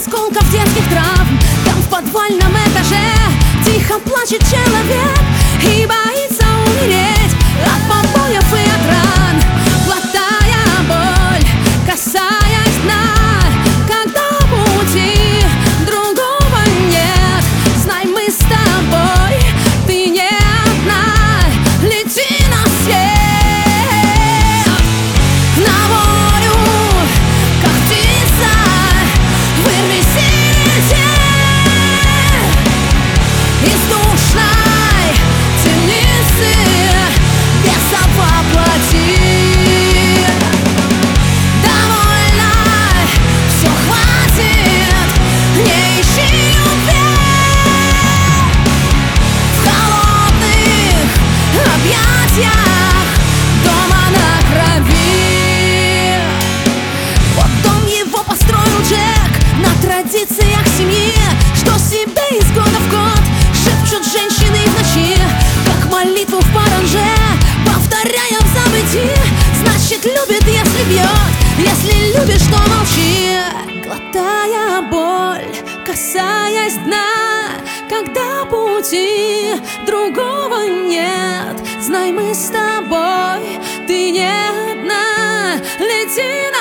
осколков детских травм. Там в подвальном этаже тихо плачет человек и боится умереть от побоев и от ран, глотая боль, касаясь дна. Когда пути другого нет, знай, мы с тобой, ты не одна. Лети на свет, на волю, как птица, вырвись и лети из душной темницы беса воплоти. Довольно, все хватит, не ищи любви в холодных объятиях дома на крови. Вот дом его построил Джек на традициях семьи, что себе из года в год шепчут женщины в ночи, как молитву в паранже, повторяя в забытии. Значит, любит, если бьет, если любишь, то молчи, глотая боль, касаясь дна. Когда пути другого нет, знай, мы с тобой, ты не одна. Лети